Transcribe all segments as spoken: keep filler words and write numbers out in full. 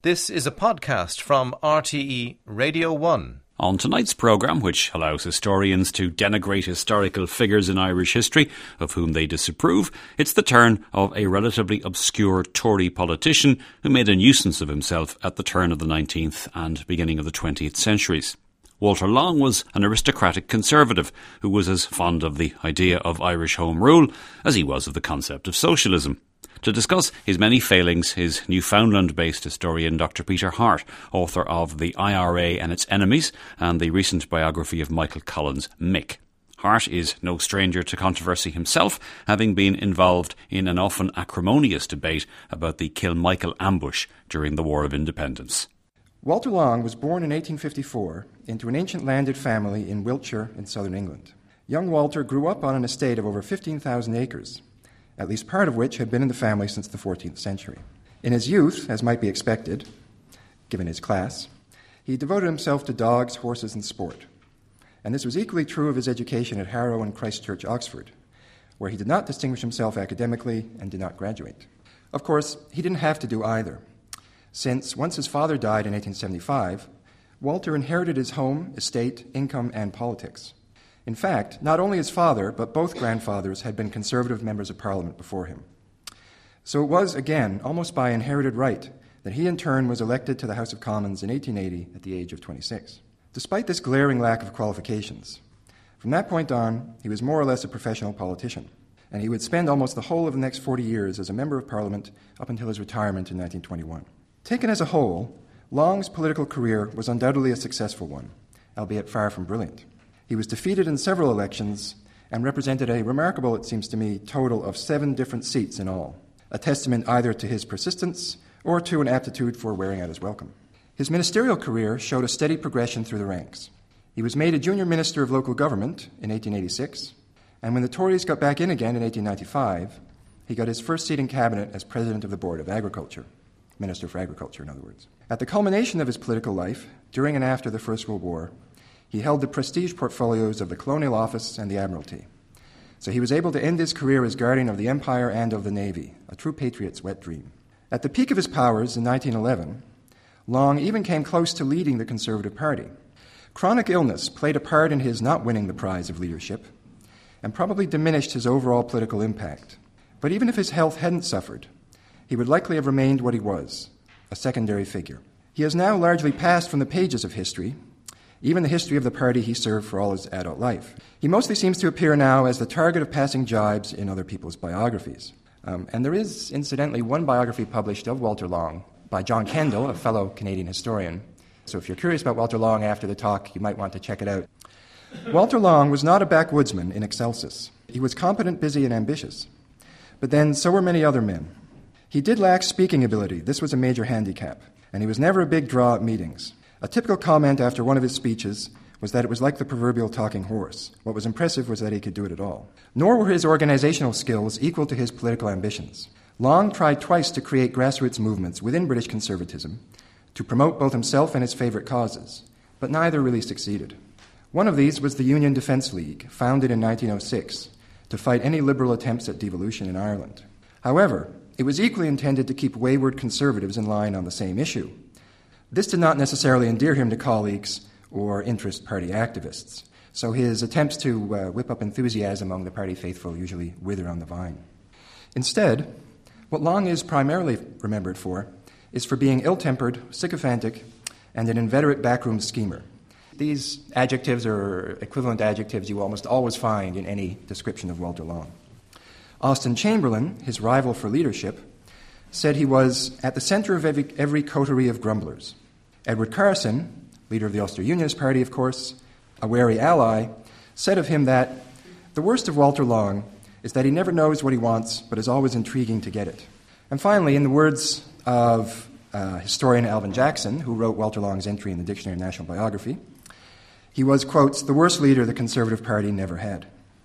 This is a podcast from R T E Radio one. On tonight's programme, which allows historians to denigrate historical figures in Irish history of whom they disapprove, it's the turn of a relatively obscure Tory politician who made a nuisance of himself at the turn of the nineteenth and beginning of the twentieth centuries. Walter Long was an aristocratic conservative who was as fond of the idea of Irish Home Rule as he was of the concept of socialism. To discuss his many failings, his Newfoundland-based historian Doctor Peter Hart, author of The I R A and Its Enemies and the recent biography of Michael Collins' Mick. Hart is no stranger to controversy himself, having been involved in an often acrimonious debate about the Kilmichael ambush during the War of Independence. Walter Long was born in eighteen fifty-four into an ancient landed family in Wiltshire in southern England. Young Walter grew up on an estate of over fifteen thousand acres, at least part of which had been in the family since the fourteenth century. In his youth, as might be expected, given his class, he devoted himself to dogs, horses, and sport. And this was equally true of his education at Harrow and Christ Church, Oxford, where he did not distinguish himself academically and did not graduate. Of course, he didn't have to do either, since once his father died in eighteen seventy-five, Walter inherited his home, estate, income, and politics. In fact, not only his father, but both grandfathers had been Conservative members of Parliament before him. So it was, again, almost by inherited right, that he in turn was elected to the House of Commons in eighteen eighty at the age of twenty-six. Despite this glaring lack of qualifications, from that point on, he was more or less a professional politician, and he would spend almost the whole of the next forty years as a member of Parliament up until his retirement in nineteen twenty-one. Taken as a whole, Long's political career was undoubtedly a successful one, albeit far from brilliant. He was defeated in several elections and represented a remarkable, it seems to me, total of seven different seats in all, a testament either to his persistence or to an aptitude for wearing out his welcome. His ministerial career showed a steady progression through the ranks. He was made a junior minister of local government in eighteen eighty-six, and when the Tories got back in again in eighteen ninety-five, he got his first seat in cabinet as president of the Board of Agriculture, Minister for Agriculture, in other words. At the culmination of his political life, during and after the First World War, he held the prestige portfolios of the Colonial Office and the Admiralty. So he was able to end his career as guardian of the Empire and of the Navy, a true patriot's wet dream. At the peak of his powers in nineteen eleven, Long even came close to leading the Conservative Party. Chronic illness played a part in his not winning the prize of leadership and probably diminished his overall political impact. But even if his health hadn't suffered, he would likely have remained what he was, a secondary figure. He has now largely passed from the pages of history, even the history of the party he served for all his adult life. He mostly seems to appear now as the target of passing jibes in other people's biographies. Um, and there is, incidentally, one biography published of Walter Long by John Kendall, a fellow Canadian historian. So if you're curious about Walter Long after the talk, you might want to check it out. Walter Long was not a backwoodsman in excelsis. He was competent, busy, and ambitious. But then so were many other men. He did lack speaking ability. This was a major handicap. And he was never a big draw at meetings. A typical comment after one of his speeches was that it was like the proverbial talking horse. What was impressive was that he could do it at all. Nor were his organizational skills equal to his political ambitions. Long tried twice to create grassroots movements within British conservatism to promote both himself and his favorite causes, but neither really succeeded. One of these was the Union Defence League, founded in nineteen oh six, to fight any liberal attempts at devolution in Ireland. However, it was equally intended to keep wayward conservatives in line on the same issue. This did not necessarily endear him to colleagues or interest party activists, so his attempts to uh, whip up enthusiasm among the party faithful usually wither on the vine. Instead, what Long is primarily remembered for is for being ill-tempered, sycophantic, and an inveterate backroom schemer. These adjectives are equivalent adjectives you almost always find in any description of Walter Long. Austen Chamberlain, his rival for leadership, said he was at the center of every, every coterie of grumblers. Edward Carson, leader of the Ulster Unionist Party, of course, a wary ally, said of him that the worst of Walter Long is that he never knows what he wants, but is always intriguing to get it. And finally, in the words of uh, historian Alvin Jackson, who wrote Walter Long's entry in the Dictionary of National Biography, he was, quotes, the worst leader the Conservative Party never had.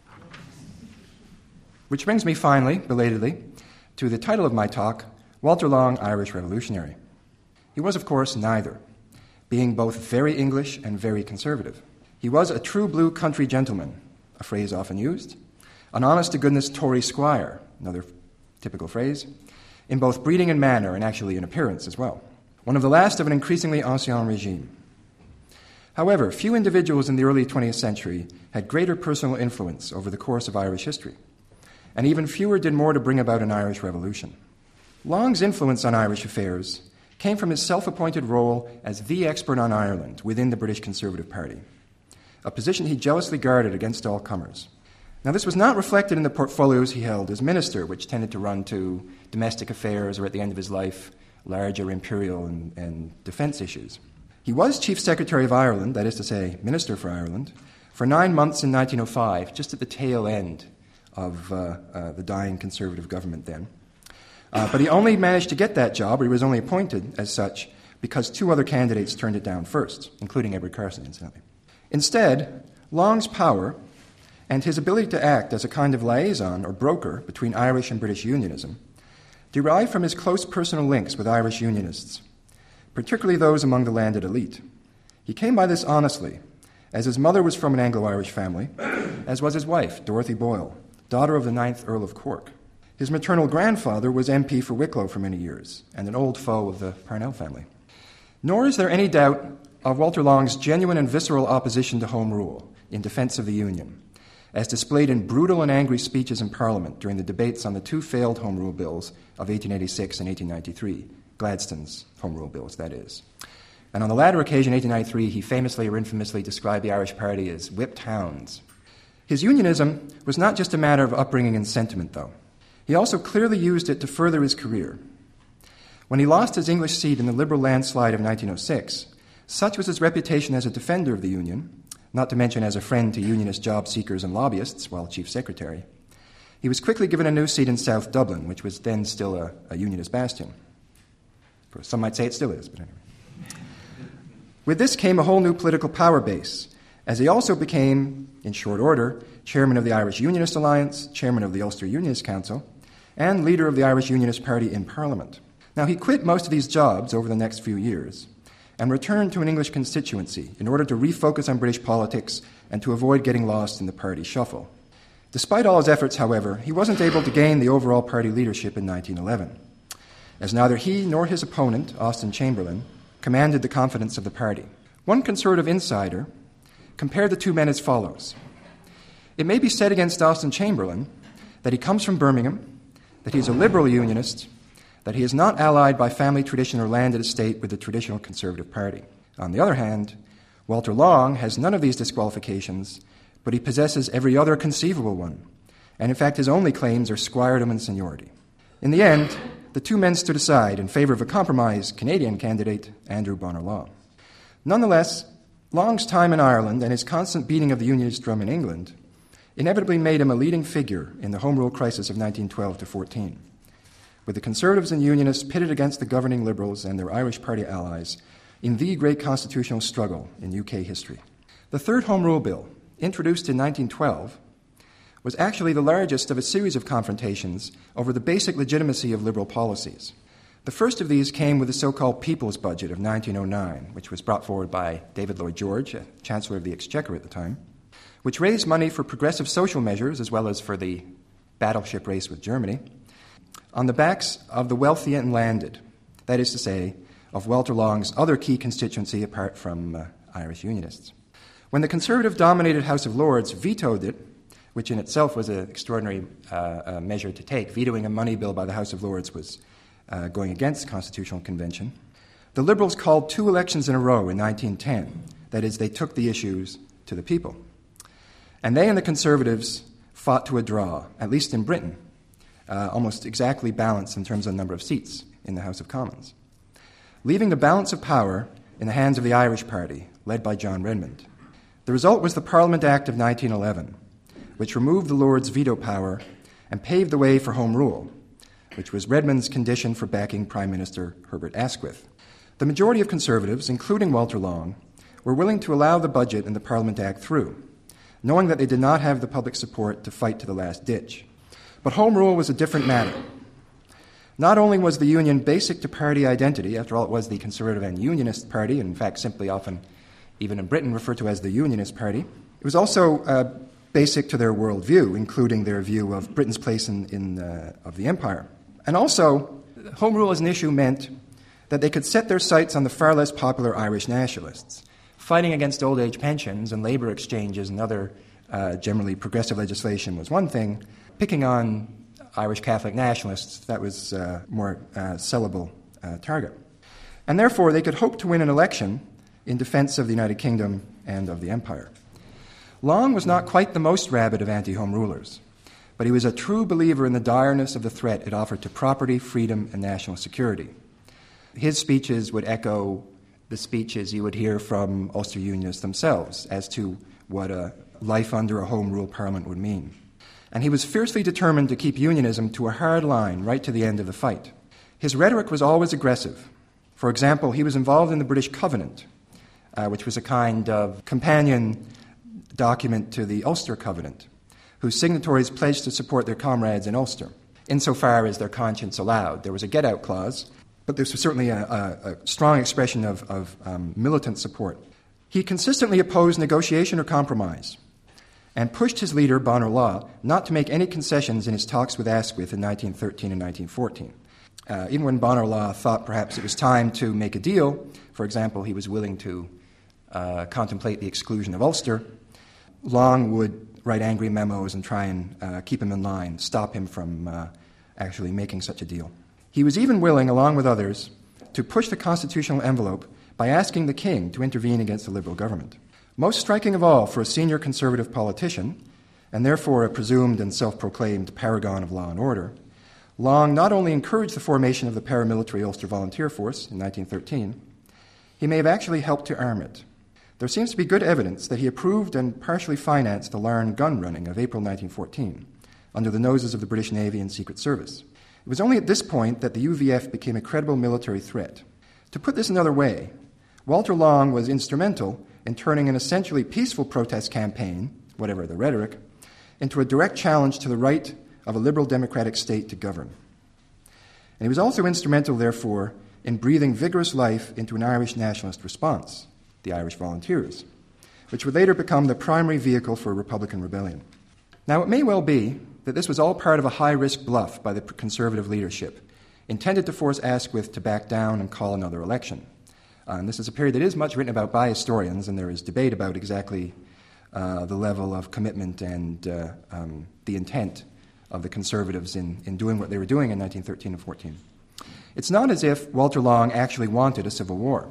Which brings me finally, belatedly, to the title of my talk, Walter Long, Irish Revolutionary. He was, of course, neither, being both very English and very conservative. He was a true blue country gentleman, a phrase often used, an honest-to-goodness Tory squire, another typical phrase, in both breeding and manner, and actually in appearance as well. one of the last of an increasingly ancien regime. However, few individuals in the early twentieth century had greater personal influence over the course of Irish history, and even fewer did more to bring about an Irish revolution. Long's influence on Irish affairs came from his self-appointed role as the expert on Ireland within the British Conservative Party, a position he jealously guarded against all comers. Now, this was not reflected in the portfolios he held as minister, which tended to run to domestic affairs or, at the end of his life, larger imperial and, and defence issues. He was Chief Secretary of Ireland, that is to say, Minister for Ireland, for nine months in nineteen oh five, just at the tail end of uh, uh, the dying Conservative government then. Uh, but he only managed to get that job, or he was only appointed as such, because two other candidates turned it down first, including Edward Carson, incidentally. Instead, Long's power and his ability to act as a kind of liaison or broker between Irish and British unionism derived from his close personal links with Irish unionists, particularly those among the landed elite. He came by this honestly, as his mother was from an Anglo-Irish family, as was his wife, Dorothy Boyle, daughter of the ninth Earl of Cork. His maternal grandfather was M P for Wicklow for many years, and an old foe of the Parnell family. Nor is there any doubt of Walter Long's genuine and visceral opposition to Home Rule in defence of the Union, as displayed in brutal and angry speeches in Parliament during the debates on the two failed Home Rule bills of eighteen eighty-six and eighteen ninety-three, Gladstone's Home Rule bills, that is. And on the latter occasion, eighteen ninety-three, he famously or infamously described the Irish Party as whipped hounds. His unionism was not just a matter of upbringing and sentiment, though. He also clearly used it to further his career. When he lost his English seat in the Liberal landslide of nineteen oh six, such was his reputation as a defender of the Union, not to mention as a friend to unionist job seekers and lobbyists while Chief Secretary. He was quickly given a new seat in South Dublin, which was then still a, a unionist bastion. Of course, some might say it still is, but anyway. With this came a whole new political power base, as he also became, in short order, chairman of the Irish Unionist Alliance, chairman of the Ulster Unionist Council, and leader of the Irish Unionist Party in Parliament. Now, he quit most of these jobs over the next few years and returned to an English constituency in order to refocus on British politics and to avoid getting lost in the party shuffle. Despite all his efforts, however, he wasn't able to gain the overall party leadership in nineteen eleven, as neither he nor his opponent, Austen Chamberlain, commanded the confidence of the party. One Conservative insider compared the two men as follows. It may be said against Austen Chamberlain that he comes from Birmingham, that he is a liberal unionist, that he is not allied by family tradition or landed estate with the traditional Conservative Party. On the other hand, Walter Long has none of these disqualifications, but he possesses every other conceivable one, and in fact his only claims are squiredom and seniority. In the end, the two men stood aside in favour of a compromise Canadian candidate, Andrew Bonar Law. Nonetheless, Long's time in Ireland and his constant beating of the unionist drum in England inevitably made him a leading figure in the Home Rule crisis of nineteen twelve to fourteen. With the Conservatives and Unionists pitted against the governing Liberals and their Irish Party allies in the great constitutional struggle in U K history. The Third Home Rule Bill, introduced in nineteen twelve, was actually the largest of a series of confrontations over the basic legitimacy of Liberal policies. The first of these came with the so-called People's Budget of nineteen oh nine, which was brought forward by David Lloyd George, Chancellor of the Exchequer at the time, which raised money for progressive social measures as well as for the battleship race with Germany, on the backs of the wealthy and landed, that is to say, of Walter Long's other key constituency apart from uh, Irish Unionists. When the Conservative-dominated House of Lords vetoed it, which in itself was an extraordinary uh, uh, measure to take, vetoing a money bill by the House of Lords was uh, going against the Constitutional Convention, the Liberals called two elections in a row in nineteen ten. That is, they took the issues to the people. And they and the Conservatives fought to a draw, at least in Britain, Uh, almost exactly balanced in terms of the number of seats in the House of Commons, leaving the balance of power in the hands of the Irish Party, led by John Redmond. The result was the Parliament Act of nineteen eleven, which removed the Lords' veto power and paved the way for Home Rule, which was Redmond's condition for backing Prime Minister Herbert Asquith. The majority of Conservatives, including Walter Long, were willing to allow the budget and the Parliament Act through, knowing that they did not have the public support to fight to the last ditch. But Home Rule was a different matter. Not only was the Union basic to party identity, after all it was the Conservative and Unionist Party, in fact simply often, even in Britain, referred to as the Unionist Party, it was also uh, basic to their worldview, including their view of Britain's place in, in uh, of the Empire. And also, Home Rule as an issue meant that they could set their sights on the far less popular Irish nationalists. Fighting against old age pensions and labour exchanges and other uh, generally progressive legislation was one thing. Picking on Irish Catholic nationalists, that was a uh, more uh, sellable uh, target. And therefore, they could hope to win an election in defence of the United Kingdom and of the Empire. Long was not quite the most rabid of anti-home rulers, but he was a true believer in the direness of the threat it offered to property, freedom, and national security. His speeches would echo the speeches you would hear from Ulster Unionists themselves as to what a life under a Home Rule Parliament would mean. And he was fiercely determined to keep unionism to a hard line right to the end of the fight. His rhetoric was always aggressive. For example, he was involved in the British Covenant, uh, which was a kind of companion document to the Ulster Covenant, whose signatories pledged to support their comrades in Ulster, insofar as their conscience allowed. There was a get-out clause, but this was certainly a, a, a strong expression of, of um, militant support. He consistently opposed negotiation or compromise and pushed his leader, Bonar Law, not to make any concessions in his talks with Asquith in nineteen thirteen and nineteen fourteen. Uh, even when Bonar Law thought perhaps it was time to make a deal, for example, he was willing to uh, contemplate the exclusion of Ulster, Long would write angry memos and try and uh, keep him in line, stop him from uh, actually making such a deal. He was even willing, along with others, to push the constitutional envelope by asking the king to intervene against the Liberal government. Most striking of all for a senior Conservative politician, and therefore a presumed and self-proclaimed paragon of law and order, Long not only encouraged the formation of the paramilitary Ulster Volunteer Force in nineteen thirteen, he may have actually helped to arm it. There seems to be good evidence that he approved and partially financed the Larne gun running of April nineteen fourteen, under the noses of the British Navy and Secret Service. It was only at this point that the U V F became a credible military threat. To put this another way, Walter Long was instrumental in turning an essentially peaceful protest campaign, whatever the rhetoric, into a direct challenge to the right of a liberal democratic state to govern. And he was also instrumental, therefore, in breathing vigorous life into an Irish nationalist response, the Irish Volunteers, which would later become the primary vehicle for a Republican rebellion. Now, it may well be that this was all part of a high-risk bluff by the Conservative leadership, intended to force Asquith to back down and call another election. Uh, and this is a period that is much written about by historians, and there is debate about exactly uh, the level of commitment and uh, um, the intent of the Conservatives in, in doing what they were doing in nineteen thirteen and fourteen. It's not as if Walter Long actually wanted a civil war.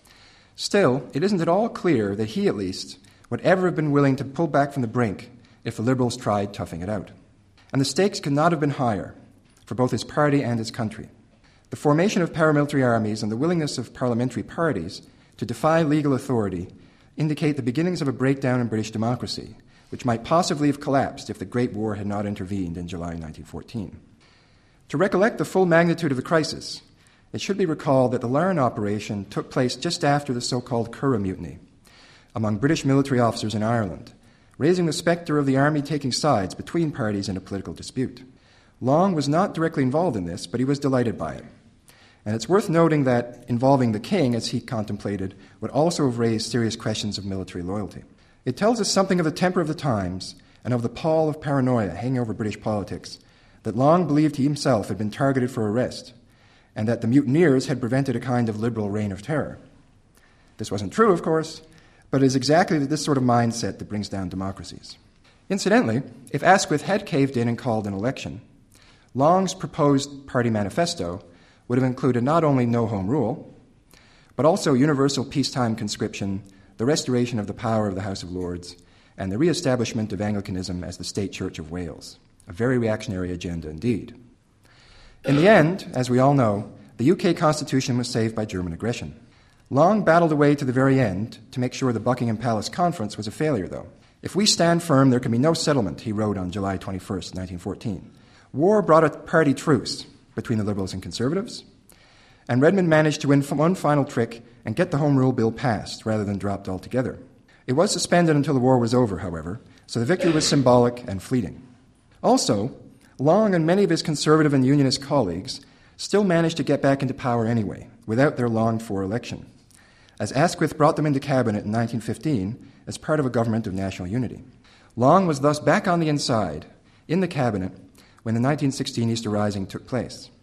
Still, it isn't at all clear that he, at least, would ever have been willing to pull back from the brink if the Liberals tried toughing it out. And the stakes could not have been higher for both his party and his country. The formation of paramilitary armies and the willingness of parliamentary parties to defy legal authority indicate the beginnings of a breakdown in British democracy, which might possibly have collapsed if the Great War had not intervened in July nineteen fourteen. To recollect the full magnitude of the crisis, it should be recalled that the Larne operation took place just after the so-called Curragh Mutiny among British military officers in Ireland, raising the spectre of the army taking sides between parties in a political dispute. Long was not directly involved in this, but he was delighted by it. And it's worth noting that involving the king, as he contemplated, would also have raised serious questions of military loyalty. It tells us something of the temper of the times and of the pall of paranoia hanging over British politics, that Long believed he himself had been targeted for arrest, and that the mutineers had prevented a kind of liberal reign of terror. This wasn't true, of course, but it is exactly this sort of mindset that brings down democracies. Incidentally, if Asquith had caved in and called an election, Long's proposed party manifesto would have included not only no home rule, but also universal peacetime conscription, the restoration of the power of the House of Lords, and the re-establishment of Anglicanism as the state church of Wales. A very reactionary agenda indeed. In the end, as we all know, the U K Constitution was saved by German aggression. Long battled away to the very end to make sure the Buckingham Palace Conference was a failure, though. If we stand firm, there can be no settlement, he wrote on July twenty-first, nineteen fourteen. War brought a party truce between the Liberals and Conservatives, and Redmond managed to win one final trick and get the Home Rule Bill passed rather than dropped altogether. It was suspended until the war was over, however, so the victory was symbolic and fleeting. Also, Long and many of his Conservative and Unionist colleagues still managed to get back into power anyway, without their longed-for election, as Asquith brought them into cabinet in nineteen fifteen as part of a government of national unity. Long was thus back on the inside, in the cabinet, when the nineteen sixteen Easter Rising took place.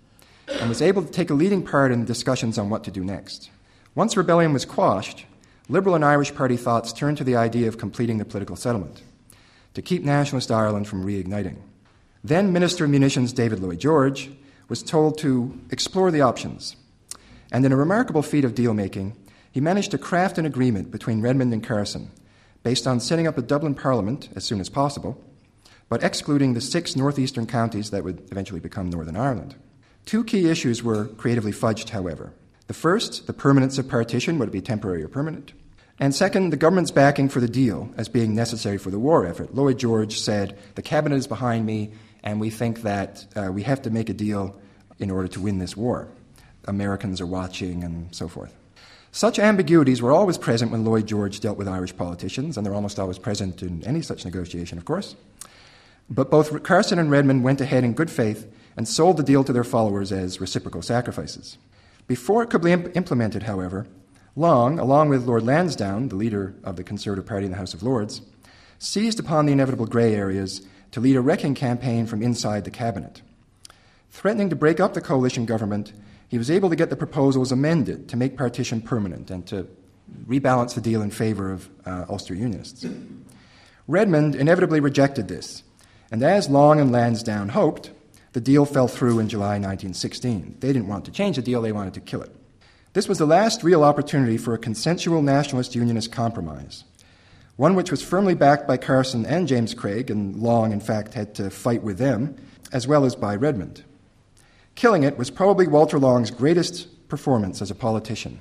and was able to take a leading part in discussions on what to do next. Once rebellion was quashed, Liberal and Irish Party thoughts turned to the idea of completing the political settlement, to keep nationalist Ireland from reigniting. Then Minister of Munitions David Lloyd George was told to explore the options, and in a remarkable feat of deal-making, he managed to craft an agreement between Redmond and Carson based on setting up a Dublin Parliament as soon as possible, but excluding the six northeastern counties that would eventually become Northern Ireland. Two key issues were creatively fudged, however. The first, the permanence of partition, would it be temporary or permanent? And second, the government's backing for the deal as being necessary for the war effort. Lloyd George said, the cabinet is behind me, and we think that uh, we have to make a deal in order to win this war. Americans are watching, and so forth. Such ambiguities were always present when Lloyd George dealt with Irish politicians, and they're almost always present in any such negotiation, of course. But both Carson and Redmond went ahead in good faith and sold the deal to their followers as reciprocal sacrifices. Before it could be imp- implemented, however, Long, along with Lord Lansdowne, the leader of the Conservative Party in the House of Lords, seized upon the inevitable grey areas to lead a wrecking campaign from inside the cabinet. Threatening to break up the coalition government, he was able to get the proposals amended to make partition permanent and to rebalance the deal in favour of uh, Ulster Unionists. Redmond inevitably rejected this, and as Long and Lansdowne hoped, the deal fell through in July nineteen sixteen. They didn't want to change the deal, they wanted to kill it. This was the last real opportunity for a consensual nationalist unionist compromise, one which was firmly backed by Carson and James Craig, and Long, in fact, had to fight with them, as well as by Redmond. Killing it was probably Walter Long's greatest performance as a politician.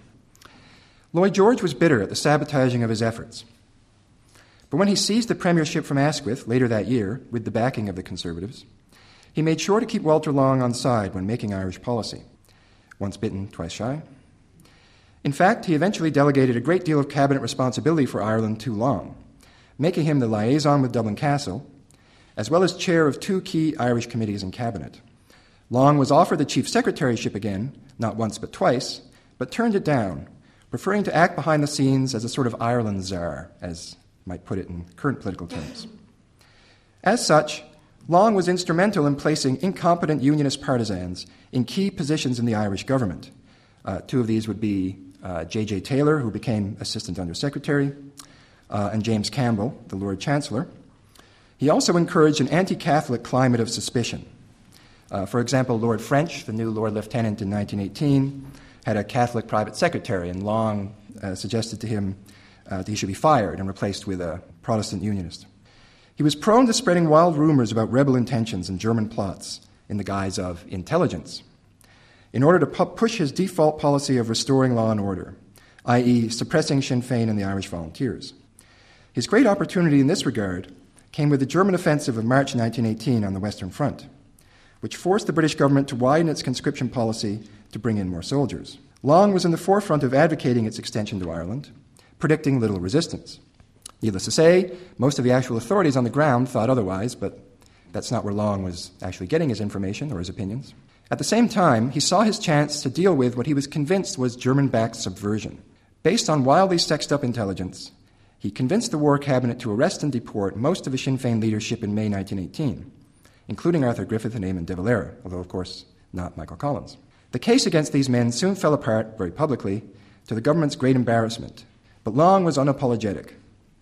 Lloyd George was bitter at the sabotaging of his efforts. But when he seized the premiership from Asquith later that year, with the backing of the Conservatives, he made sure to keep Walter Long on side when making Irish policy. Once bitten, twice shy. In fact, he eventually delegated a great deal of cabinet responsibility for Ireland to Long, making him the liaison with Dublin Castle, as well as chair of two key Irish committees in cabinet. Long was offered the chief secretaryship again, not once but twice, but turned it down, preferring to act behind the scenes as a sort of Ireland czar, as might put it in current political terms. As such, Long was instrumental in placing incompetent unionist partisans in key positions in the Irish government. Uh, two of these would be uh, J J Taylor, who became Assistant Under Secretary, uh, and James Campbell, the Lord Chancellor. He also encouraged an anti-Catholic climate of suspicion. Uh, for example, Lord French, the new Lord Lieutenant in nineteen eighteen, had a Catholic private secretary, and Long uh, suggested to him uh, that he should be fired and replaced with a Protestant unionist. He was prone to spreading wild rumors about rebel intentions and German plots in the guise of intelligence, in order to pu- push his default policy of restoring law and order, that is suppressing Sinn Féin and the Irish Volunteers. His great opportunity in this regard came with the German offensive of March nineteen eighteen on the Western Front, which forced the British government to widen its conscription policy to bring in more soldiers. Long was in the forefront of advocating its extension to Ireland, predicting little resistance. Needless to say, most of the actual authorities on the ground thought otherwise, but that's not where Long was actually getting his information or his opinions. At the same time, he saw his chance to deal with what he was convinced was German-backed subversion. Based on wildly sexed-up intelligence, he convinced the War Cabinet to arrest and deport most of the Sinn Féin leadership in May nineteen eighteen, including Arthur Griffith and Eamon de Valera, although, of course, not Michael Collins. The case against these men soon fell apart, very publicly, to the government's great embarrassment, but Long was unapologetic.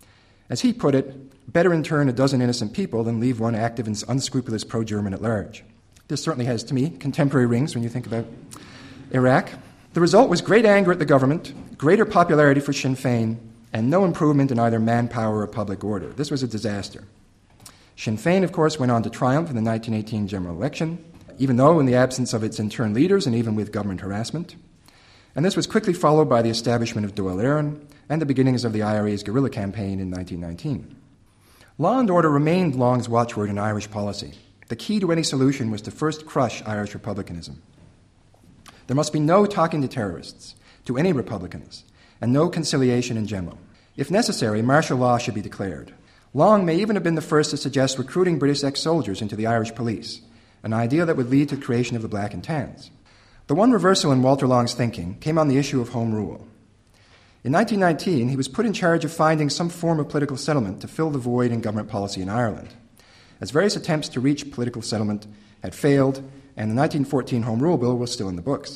As he put it, better intern a dozen innocent people than leave one active and unscrupulous pro-German at large. This certainly has, to me, contemporary rings when you think about Iraq. The result was great anger at the government, greater popularity for Sinn Féin, and no improvement in either manpower or public order. This was a disaster. Sinn Féin, of course, went on to triumph in the nineteen eighteen general election, even though in the absence of its intern leaders and even with government harassment. And this was quickly followed by the establishment of Dáil Éireann and the beginnings of the I R A's guerrilla campaign in nineteen nineteen. Law and order remained Long's watchword in Irish policy. The key to any solution was to first crush Irish republicanism. There must be no talking to terrorists, to any Republicans, and no conciliation in general. If necessary, martial law should be declared. Long may even have been the first to suggest recruiting British ex-soldiers into the Irish police, an idea that would lead to the creation of the Black and Tans. The one reversal in Walter Long's thinking came on the issue of Home Rule. In nineteen nineteen, he was put in charge of finding some form of political settlement to fill the void in government policy in Ireland, as various attempts to reach political settlement had failed and the nineteen fourteen Home Rule Bill was still in the books.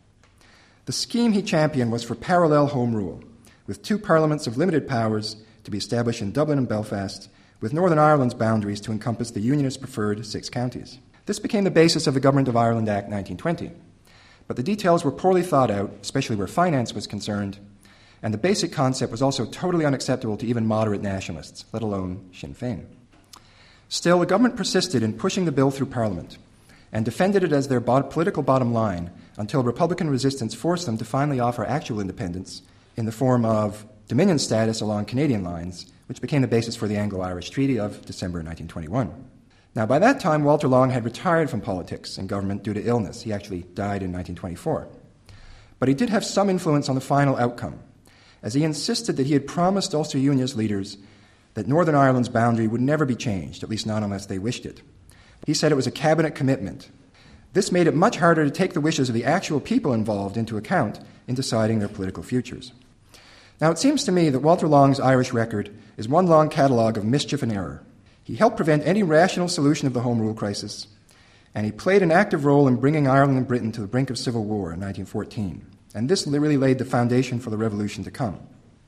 The scheme he championed was for parallel Home Rule, with two parliaments of limited powers to be established in Dublin and Belfast, with Northern Ireland's boundaries to encompass the Unionist preferred six counties. This became the basis of the Government of Ireland Act nineteen twenty. But the details were poorly thought out, especially where finance was concerned, and the basic concept was also totally unacceptable to even moderate nationalists, let alone Sinn Féin. Still, the government persisted in pushing the bill through Parliament and defended it as their bot- political bottom line until Republican resistance forced them to finally offer actual independence in the form of Dominion status along Canadian lines, which became the basis for the Anglo-Irish Treaty of December nineteen twenty-one. Now, by that time, Walter Long had retired from politics and government due to illness. He actually died in nineteen twenty-four. But he did have some influence on the final outcome, as he insisted that he had promised Ulster Unionist leaders that Northern Ireland's boundary would never be changed, at least not unless they wished it. He said it was a cabinet commitment. This made it much harder to take the wishes of the actual people involved into account in deciding their political futures. Now, it seems to me that Walter Long's Irish record is one long catalogue of mischief and error. He helped prevent any rational solution of the Home Rule crisis, and he played an active role in bringing Ireland and Britain to the brink of civil war in nineteen fourteen. And this really laid the foundation for the revolution to come.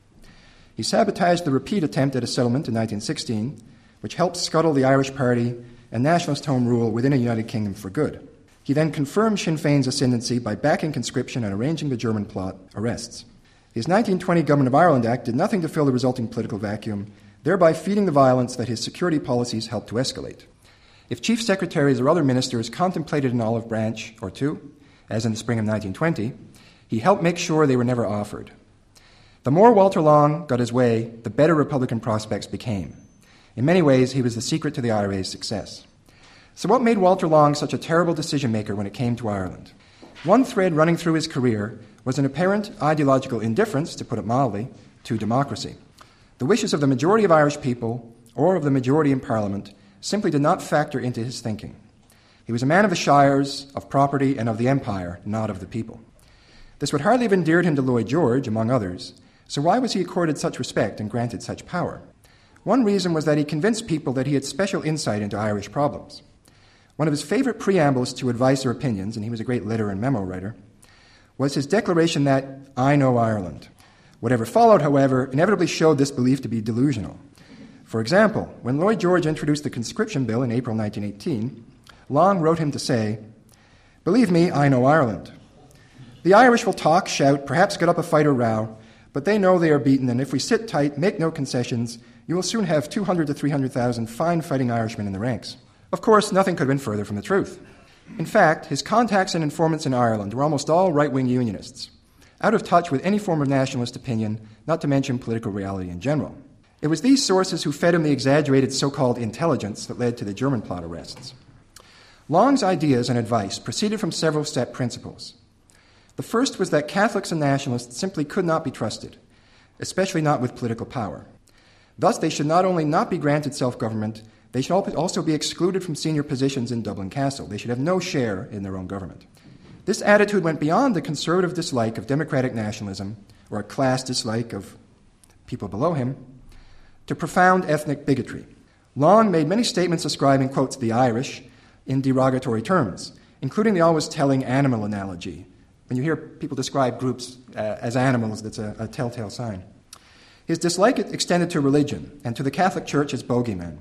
He sabotaged the repeat attempt at a settlement in nineteen sixteen, which helped scuttle the Irish Party and nationalist Home Rule within a United Kingdom for good. He then confirmed Sinn Féin's ascendancy by backing conscription and arranging the German plot arrests. His nineteen twenty Government of Ireland Act did nothing to fill the resulting political vacuum, thereby feeding the violence that his security policies helped to escalate. If chief secretaries or other ministers contemplated an olive branch or two, as in the spring of nineteen twenty, he helped make sure they were never offered. The more Walter Long got his way, the better Republican prospects became. In many ways, he was the secret to the I R A's success. So what made Walter Long such a terrible decision-maker when it came to Ireland? One thread running through his career was an apparent ideological indifference, to put it mildly, to democracy. The wishes of the majority of Irish people, or of the majority in Parliament, simply did not factor into his thinking. He was a man of the shires, of property, and of the empire, not of the people. This would hardly have endeared him to Lloyd George, among others, so why was he accorded such respect and granted such power? One reason was that he convinced people that he had special insight into Irish problems. One of his favorite preambles to advice or opinions, and he was a great letter and memo writer, was his declaration that, "I know Ireland." Whatever followed, however, inevitably showed this belief to be delusional. For example, when Lloyd George introduced the conscription bill in April nineteen eighteen, Long wrote him to say, "Believe me, I know Ireland. The Irish will talk, shout, perhaps get up a fight or row, but they know they are beaten, and if we sit tight, make no concessions, you will soon have two hundred to three hundred thousand fine fighting Irishmen in the ranks." Of course, nothing could have been further from the truth. In fact, his contacts and informants in Ireland were almost all right-wing Unionists, out of touch with any form of nationalist opinion, not to mention political reality in general. It was these sources who fed him the exaggerated so-called intelligence that led to the German plot arrests. Long's ideas and advice proceeded from several set principles. The first was that Catholics and nationalists simply could not be trusted, especially not with political power. Thus, they should not only not be granted self-government, they should also be excluded from senior positions in Dublin Castle. They should have no share in their own government. This attitude went beyond the conservative dislike of democratic nationalism, or a class dislike of people below him, to profound ethnic bigotry. Long made many statements ascribing, quotes, the Irish in derogatory terms, including the always telling animal analogy. When you hear people describe groups uh, as animals, that's a, a telltale sign. His dislike extended to religion and to the Catholic Church as bogeymen.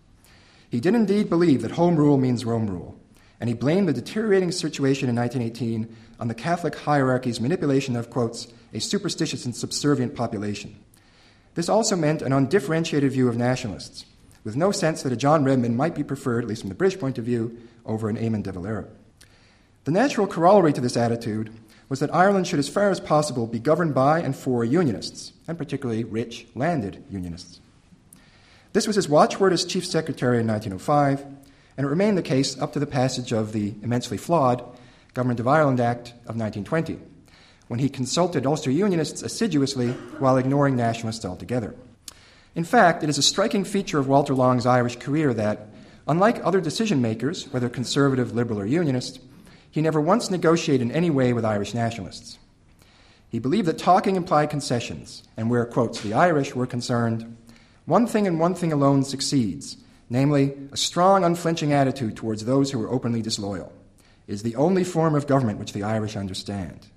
He did indeed believe that home rule means Rome rule, and he blamed the deteriorating situation in nineteen eighteen on the Catholic hierarchy's manipulation of, quotes, a superstitious and subservient population. This also meant an undifferentiated view of nationalists, with no sense that a John Redmond might be preferred, at least from the British point of view, over an Eamon de Valera. The natural corollary to this attitude was that Ireland should, as far as possible, be governed by and for Unionists, and particularly rich, landed Unionists. This was his watchword as Chief Secretary in nineteen oh five, and it remained the case up to the passage of the immensely flawed Government of Ireland Act of nineteen twenty, when he consulted Ulster Unionists assiduously while ignoring nationalists altogether. In fact, it is a striking feature of Walter Long's Irish career that, unlike other decision-makers, whether conservative, liberal, or unionist, he never once negotiated in any way with Irish nationalists. He believed that talking implied concessions, and where, quotes, the Irish were concerned, one thing and one thing alone succeeds, namely, a strong, unflinching attitude towards those who were openly disloyal. is the only form of government which the Irish understand.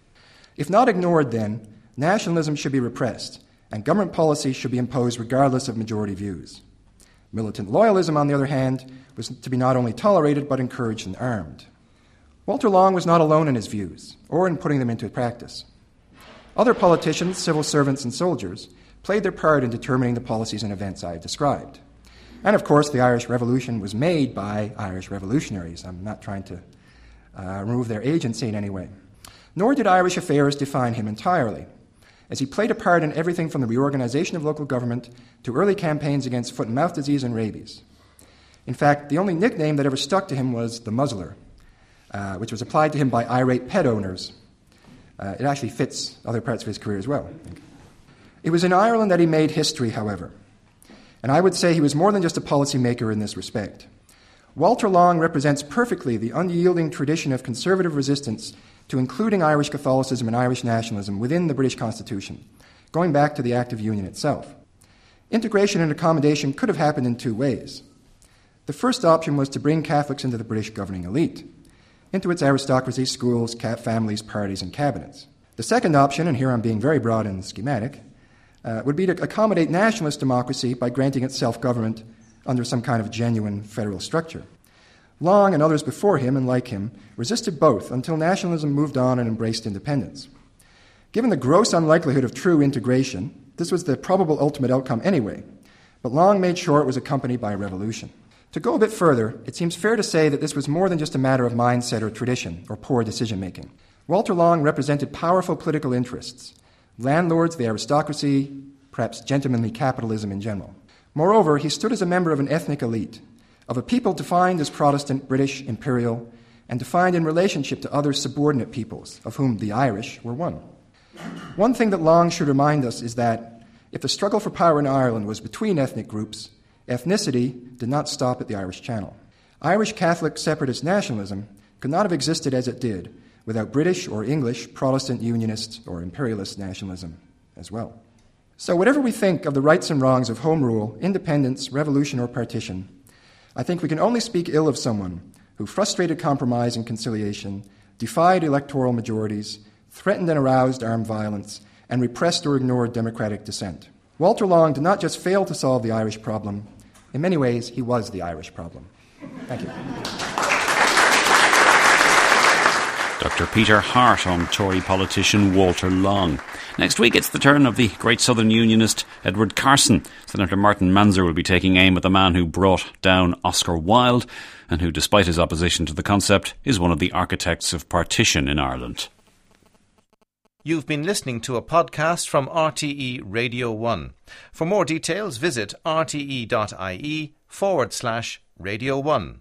If not ignored, then, nationalism should be repressed, and government policy should be imposed regardless of majority views. Militant loyalism, on the other hand, was to be not only tolerated but encouraged and armed. Walter Long was not alone in his views, or in putting them into practice. Other politicians, civil servants, and soldiers played their part in determining the policies and events I have described. And of course, the Irish Revolution was made by Irish revolutionaries. I'm not trying to uh, remove their agency in any way. Nor did Irish affairs define him entirely, as he played a part in everything from the reorganization of local government to early campaigns against foot and mouth disease and rabies. In fact, the only nickname that ever stuck to him was the Muzzler, uh, which was applied to him by irate pet owners. Uh, it actually fits other parts of his career as well, I think. It was in Ireland that he made history, however, and I would say he was more than just a policymaker in this respect. Walter Long represents perfectly the unyielding tradition of conservative resistance to including Irish Catholicism and Irish nationalism within the British Constitution, going back to the Act of Union itself. Integration and accommodation could have happened in two ways. The first option was to bring Catholics into the British governing elite, into its aristocracy, schools, families, parties, and cabinets. The second option, and here I'm being very broad and schematic, uh, would be to accommodate nationalist democracy by granting it self-government under some kind of genuine federal structure. Long and others before him and like him resisted both until nationalism moved on and embraced independence. Given the gross unlikelihood of true integration, this was the probable ultimate outcome anyway, but Long made sure it was accompanied by a revolution. To go a bit further, it seems fair to say that this was more than just a matter of mindset or tradition or poor decision-making. Walter Long represented powerful political interests, landlords, the aristocracy, perhaps gentlemanly capitalism in general. Moreover, he stood as a member of an ethnic elite, of a people defined as Protestant, British, imperial, and defined in relationship to other subordinate peoples, of whom the Irish were one. One thing that Long should remind us is that if the struggle for power in Ireland was between ethnic groups, ethnicity did not stop at the Irish Channel. Irish Catholic separatist nationalism could not have existed as it did without British or English Protestant unionist or imperialist nationalism as well. So whatever we think of the rights and wrongs of home rule, independence, revolution, or partition, I think we can only speak ill of someone who frustrated compromise and conciliation, defied electoral majorities, threatened and aroused armed violence, and repressed or ignored democratic dissent. Walter Long did not just fail to solve the Irish problem. In many ways, he was the Irish problem. Thank you. Doctor Peter Hart on Tory politician Walter Long. Next week, it's the turn of the great Southern Unionist Edward Carson. Senator Martin Manzer will be taking aim at the man who brought down Oscar Wilde and who, despite his opposition to the concept, is one of the architects of partition in Ireland. You've been listening to a podcast from R T E Radio one. For more details, visit rte.ie forward slash Radio one.